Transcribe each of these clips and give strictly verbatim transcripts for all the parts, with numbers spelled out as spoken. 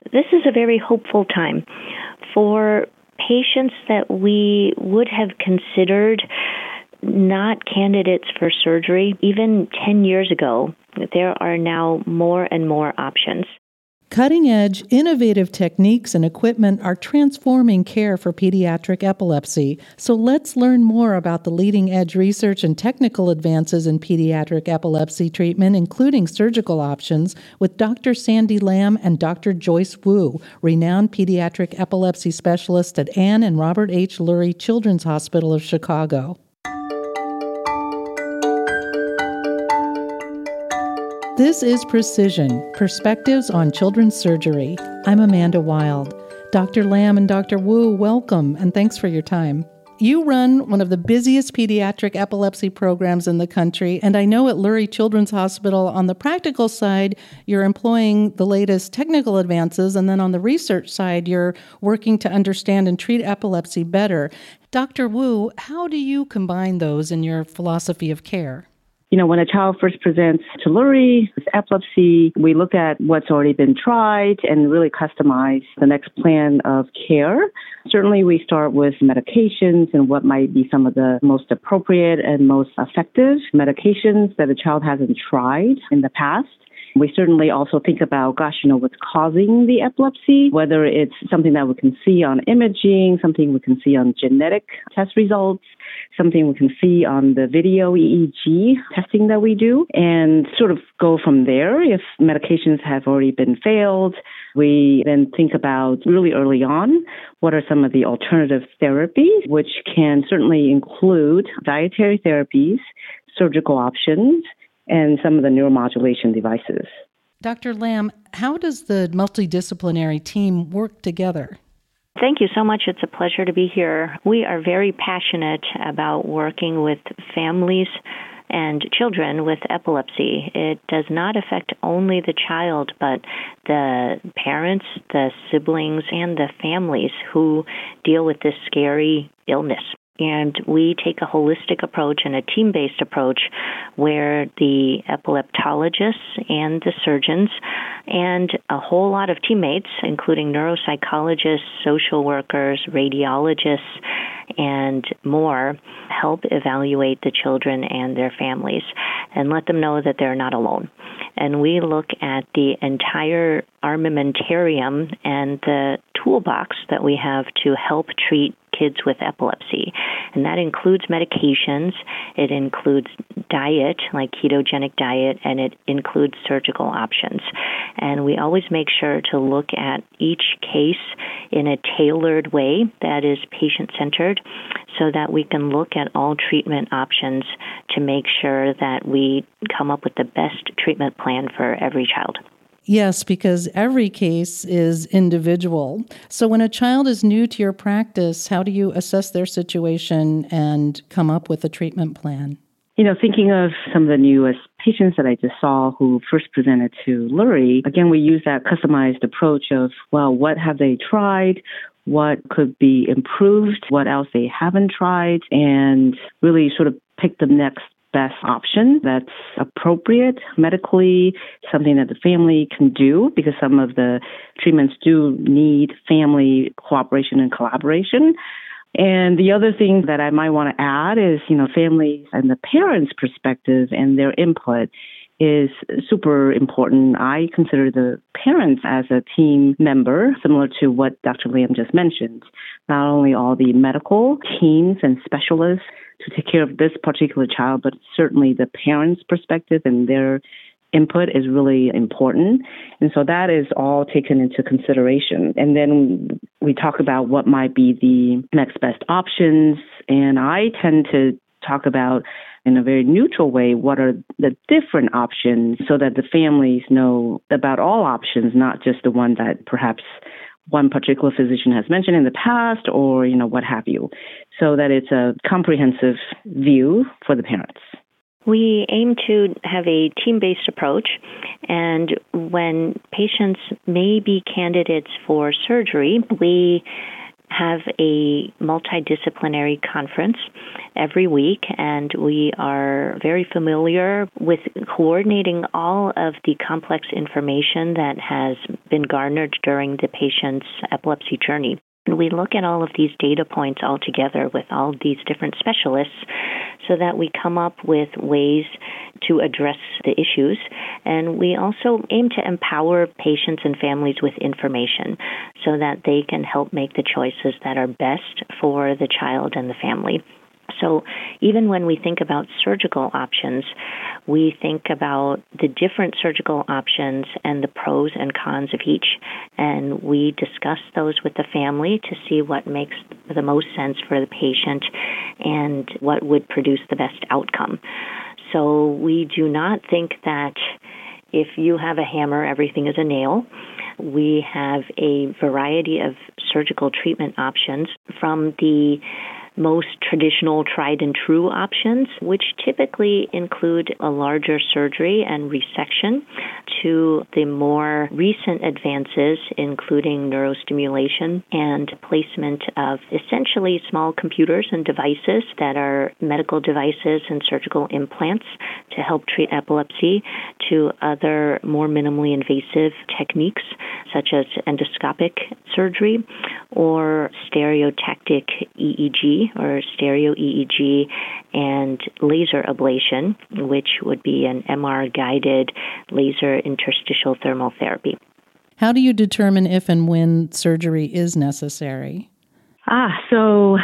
This is a very hopeful time. For patients that we would have considered not candidates for surgery, even ten years ago, there are now more and more options. Cutting-edge, innovative techniques and equipment are transforming care for pediatric epilepsy. So let's learn more about the leading-edge research and technical advances in pediatric epilepsy treatment, including surgical options, with Doctor Sandy Lam and Doctor Joyce Wu, renowned pediatric epilepsy specialists at Ann and Robert H. Lurie Children's Hospital of Chicago. This is Precision, Perspectives on Children's Surgery. I'm Amanda Wild. Doctor Lam and Doctor Wu, welcome, and thanks for your time. You run one of the busiest pediatric epilepsy programs in the country, and I know at Lurie Children's Hospital, on the practical side, you're employing the latest technical advances, and then on the research side, you're working to understand and treat epilepsy better. Doctor Wu, how do you combine those in your philosophy of care? You know, when a child first presents to Lurie with epilepsy, we look at what's already been tried and really customize the next plan of care. Certainly, we start with medications and what might be some of the most appropriate and most effective medications that a child hasn't tried in the past. We certainly also think about, gosh, you know, what's causing the epilepsy, whether it's something that we can see on imaging, something we can see on genetic test results, something we can see on the video E E G testing that we do, and sort of go from there. If medications have already been failed, we then think about really early on, what are some of the alternative therapies, which can certainly include dietary therapies, surgical options, and some of the neuromodulation devices. Doctor Lam, how does the multidisciplinary team work together? Thank you so much. It's a pleasure to be here. We are very passionate about working with families and children with epilepsy. It does not affect only the child, but the parents, the siblings, and the families who deal with this scary illness. And we take a holistic approach and a team-based approach where the epileptologists and the surgeons and a whole lot of teammates, including neuropsychologists, social workers, radiologists, and more, help evaluate the children and their families and let them know that they're not alone. And we look at the entire armamentarium and the toolbox that we have to help treat kids with epilepsy. And that includes medications, it includes diet, like ketogenic diet, and it includes surgical options. And we always make sure to look at each case in a tailored way that is patient-centered so that we can look at all treatment options to make sure that we come up with the best treatment plan for every child. Yes, because every case is individual. So when a child is new to your practice, how do you assess their situation and come up with a treatment plan? You know, thinking of some of the newest patients that I just saw who first presented to Lurie, again, we use that customized approach of, well, what have they tried? What could be improved? What else they haven't tried? And really sort of pick the next best option that's appropriate medically, something that the family can do, because some of the treatments do need family cooperation and collaboration. And the other thing that I might want to add is, you know, families and the parents' perspective and their input is super important. I consider the parents as a team member, similar to what Doctor Lam just mentioned. Not only all the medical teams and specialists to take care of this particular child, but certainly the parents' perspective and their input is really important. And so that is all taken into consideration. And then we talk about what might be the next best options. And I tend to talk about, in a very neutral way, what are the different options so that the families know about all options, not just the one that perhaps one particular physician has mentioned in the past or, you know, what have you, so that it's a comprehensive view for the parents. We aim to have a team-based approach, and when patients may be candidates for surgery, we have a multidisciplinary conference every week, and we are very familiar with coordinating all of the complex information that has been garnered during the patient's epilepsy journey. And we look at all of these data points all together with all these different specialists so that we come up with ways to address the issues. And we also aim to empower patients and families with information so that they can help make the choices that are best for the child and the family. So even when we think about surgical options, we think about the different surgical options and the pros and cons of each. And we discuss those with the family to see what makes the most sense for the patient and what would produce the best outcome. So we do not think that if you have a hammer, everything is a nail. We have a variety of surgical treatment options, from the most traditional tried and true options, which typically include a larger surgery and resection, to the more recent advances, including neurostimulation and placement of essentially small computers and devices that are medical devices and surgical implants to help treat epilepsy, to other more minimally invasive techniques such as endoscopic surgery or stereotactic E E G or stereo E E G and laser ablation, which would be an M R-guided laser interstitial thermal therapy. How do you determine if and when surgery is necessary? Ah, so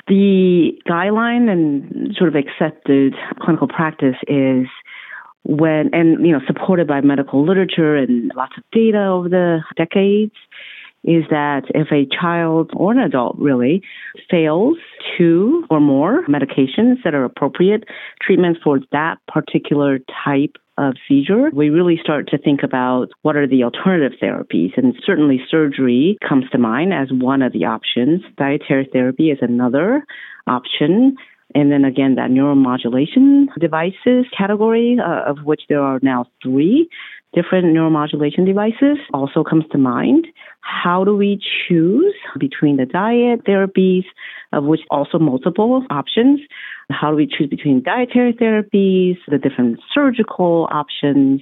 the guideline and sort of accepted clinical practice is when, and you know, supported by medical literature and lots of data over the decades, is that if a child or an adult really fails two or more medications that are appropriate treatment for that particular type of seizure, we really start to think about what are the alternative therapies. And certainly surgery comes to mind as one of the options. Dietary therapy is another option. And then again, that neuromodulation devices category, uh, of which there are now three different neuromodulation devices, also comes to mind. How do we choose between the diet therapies, of which also multiple options? How do we choose between dietary therapies, the different surgical options,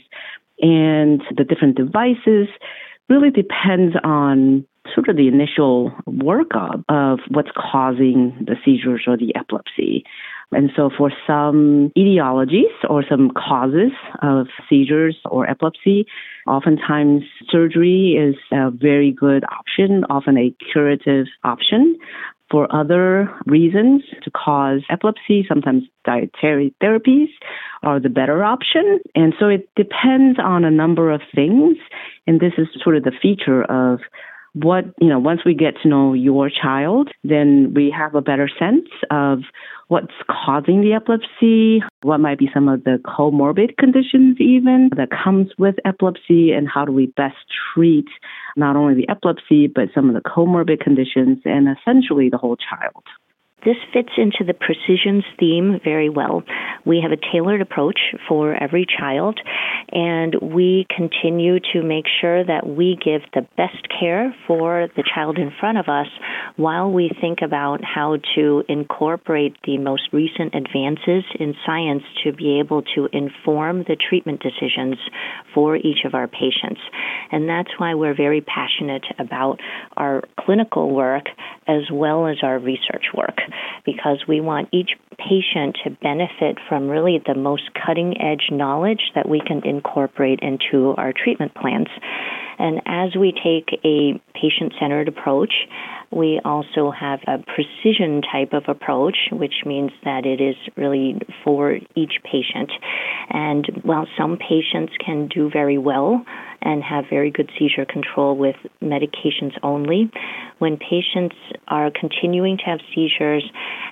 and the different devices? Really depends on sort of the initial workup of what's causing the seizures or the epilepsy. And so for some etiologies or some causes of seizures or epilepsy, oftentimes surgery is a very good option, often a curative option. For other reasons to cause epilepsy, sometimes dietary therapies are the better option. And so it depends on a number of things. And this is sort of the feature of what, you know, once we get to know your child, then we have a better sense of what's causing the epilepsy, what might be some of the comorbid conditions even that comes with epilepsy, and how do we best treat not only the epilepsy, but some of the comorbid conditions and essentially the whole child. This fits into the Precisions theme very well. We have a tailored approach for every child, and we continue to make sure that we give the best care for the child in front of us while we think about how to incorporate the most recent advances in science to be able to inform the treatment decisions for each of our patients. And that's why we're very passionate about our clinical work as well as our research work, because we want each patient to benefit from really the most cutting-edge knowledge that we can incorporate into our treatment plans. And as we take a patient-centered approach, we also have a precision type of approach, which means that it is really for each patient. And while some patients can do very well and have very good seizure control with medications only, when patients are continuing to have seizures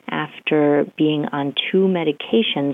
after being on two medications,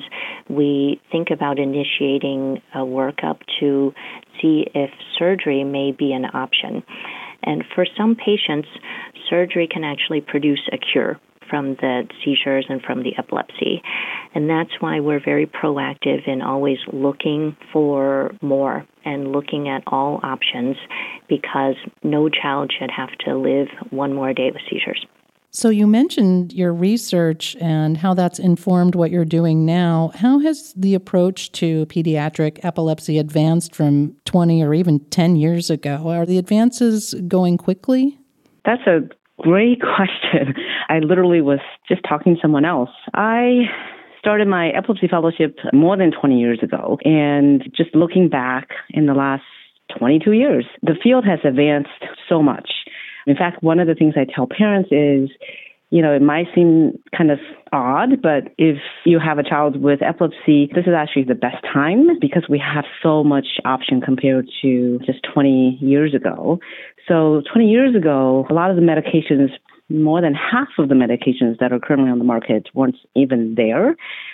we think about initiating a workup to see if surgery may be an option. And for some patients, surgery can actually produce a cure from the seizures and from the epilepsy. And that's why we're very proactive in always looking for more and looking at all options, because no child should have to live one more day with seizures. So you mentioned your research and how that's informed what you're doing now. How has the approach to pediatric epilepsy advanced from twenty or even ten years ago? Are the advances going quickly? That's a great question. I literally was just talking to someone else. I started my epilepsy fellowship more than twenty years ago. And just looking back in the last twenty-two years, the field has advanced so much. In fact, one of the things I tell parents is, you know, it might seem kind of odd, but if you have a child with epilepsy, this is actually the best time because we have so much option compared to just twenty years ago. So twenty years ago, a lot of the medications, more than half of the medications that are currently on the market weren't even there.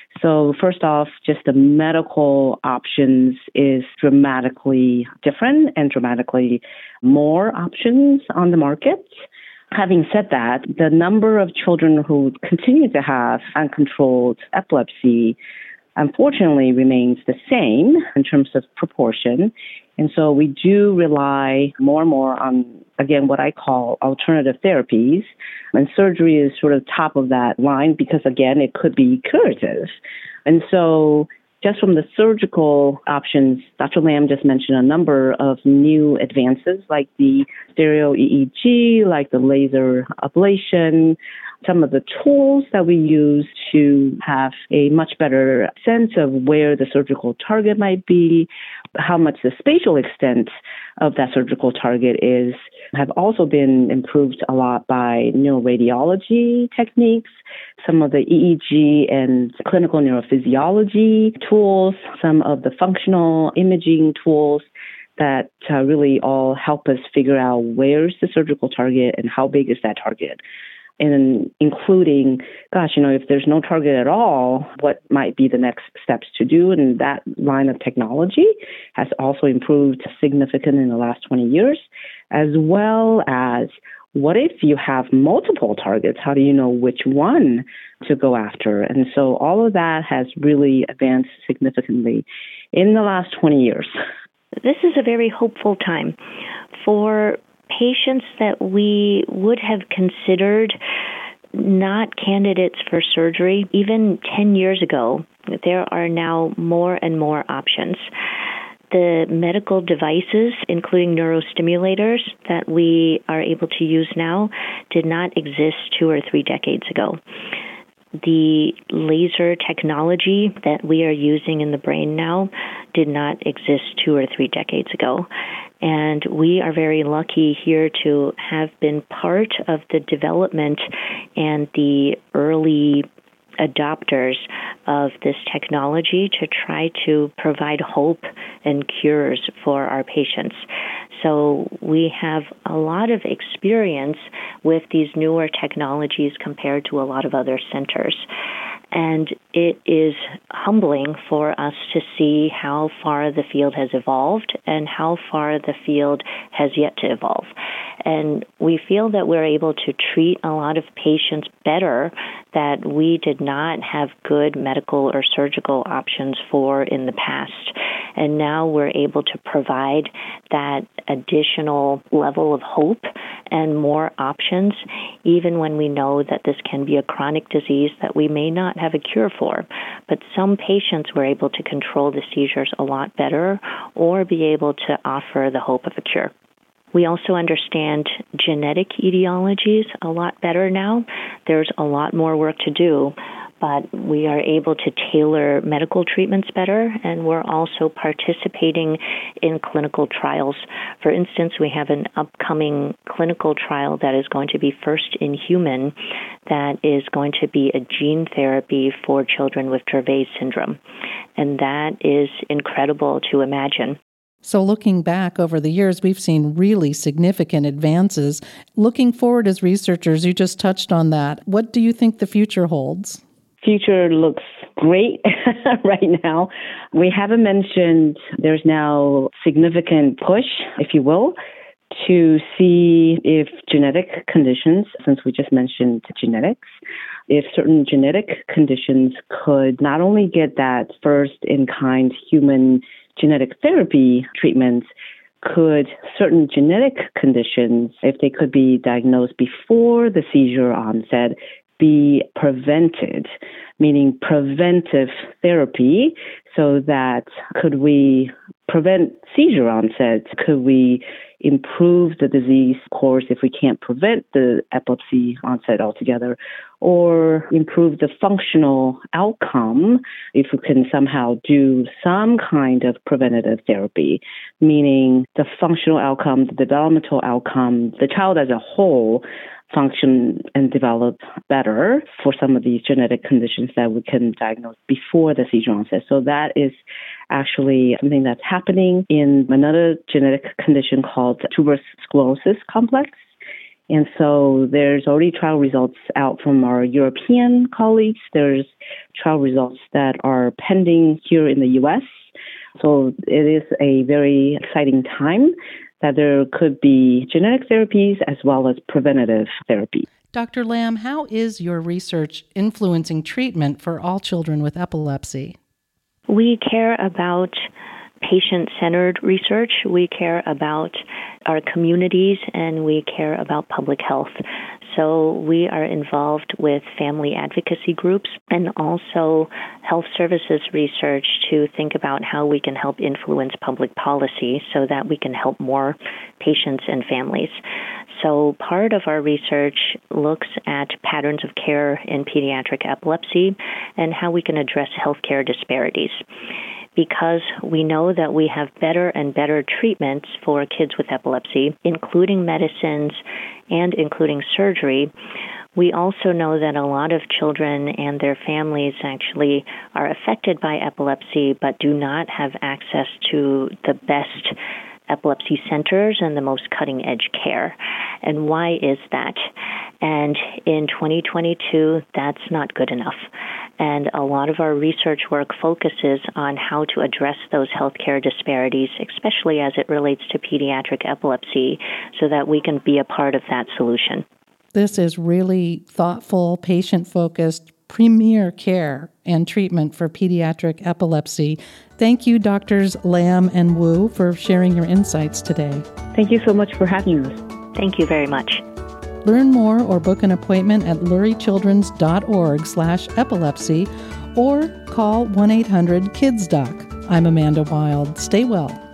So first off, just the medical options is dramatically different and dramatically more options on the market. Having said that, the number of children who continue to have uncontrolled epilepsy unfortunately remains the same in terms of proportion. And so we do rely more and more on, again, what I call alternative therapies. And surgery is sort of top of that line because, again, it could be curative. And so just from the surgical options, Doctor Lam just mentioned a number of new advances like the stereo E E G, like the laser ablation, some of the tools that we use to have a much better sense of where the surgical target might be, how much the spatial extent of that surgical target is, have also been improved a lot by neuroradiology techniques, some of the E E G and clinical neurophysiology tools, some of the functional imaging tools that uh, really all help us figure out where's the surgical target and how big is that target. And including, gosh, you know, if there's no target at all, what might be the next steps to do? And that line of technology has also improved significantly in the last twenty years, as well as what if you have multiple targets? How do you know which one to go after? And so all of that has really advanced significantly in the last twenty years. This is a very hopeful time for patients that we would have considered not candidates for surgery. Even ten years ago, there are now more and more options. The medical devices, including neurostimulators, that we are able to use now did not exist two or three decades ago. The laser technology that we are using in the brain now did not exist two or three decades ago. And we are very lucky here to have been part of the development and the early adopters of this technology to try to provide hope and cures for our patients. So we have a lot of experience with these newer technologies compared to a lot of other centers. And it is humbling for us to see how far the field has evolved and how far the field has yet to evolve. And we feel that we're able to treat a lot of patients better that we did not have good medical or surgical options for in the past. And now we're able to provide that additional level of hope and more options, even when we know that this can be a chronic disease that we may not have a cure for. But some patients were able to control the seizures a lot better or be able to offer the hope of a cure. We also understand genetic etiologies a lot better now. There's a lot more work to do, but we are able to tailor medical treatments better, and we're also participating in clinical trials. For instance, we have an upcoming clinical trial that is going to be first in human that is going to be a gene therapy for children with Dravet syndrome, and that is incredible to imagine. So looking back over the years, we've seen really significant advances. Looking forward as researchers, you just touched on that. What do you think the future holds? Future looks great right now. We haven't mentioned there's now significant push, if you will, to see if genetic conditions, since we just mentioned genetics, if certain genetic conditions could not only get that first-in-kind human genetic therapy treatments, could certain genetic conditions, if they could be diagnosed before the seizure onset, be prevented, meaning preventive therapy, so that could we prevent seizure onset? Could we improve the disease course if we can't prevent the epilepsy onset altogether, or improve the functional outcome if we can somehow do some kind of preventative therapy, meaning the functional outcome, the developmental outcome, the child as a whole function and develop better for some of these genetic conditions that we can diagnose before the seizure onset. So that is actually something that's happening in another genetic condition called tuberous sclerosis complex. And so there's already trial results out from our European colleagues. There's trial results that are pending here in the U S. So it is a very exciting time that there could be genetic therapies as well as preventative therapy. Doctor Lam, how is your research influencing treatment for all children with epilepsy? We care about patient-centered research. We care about our communities, and we care about public health. So we are involved with family advocacy groups and also health services research to think about how we can help influence public policy so that we can help more patients and families. So part of our research looks at patterns of care in pediatric epilepsy and how we can address healthcare disparities. Because we know that we have better and better treatments for kids with epilepsy, including medicines and including surgery, we also know that a lot of children and their families actually are affected by epilepsy but do not have access to the best epilepsy centers and the most cutting-edge care. And why is that? And in twenty twenty-two, that's not good enough. And a lot of our research work focuses on how to address those healthcare disparities, especially as it relates to pediatric epilepsy, so that we can be a part of that solution. This is really thoughtful, patient-focused, premier care and treatment for pediatric epilepsy. Thank you, Doctors Lam and Wu, for sharing your insights today. Thank you so much for having us. Thank you very much. Learn more or book an appointment at lurie-children's.org slash epilepsy or call one eight hundred kids doc. I'm Amanda Wild. Stay well.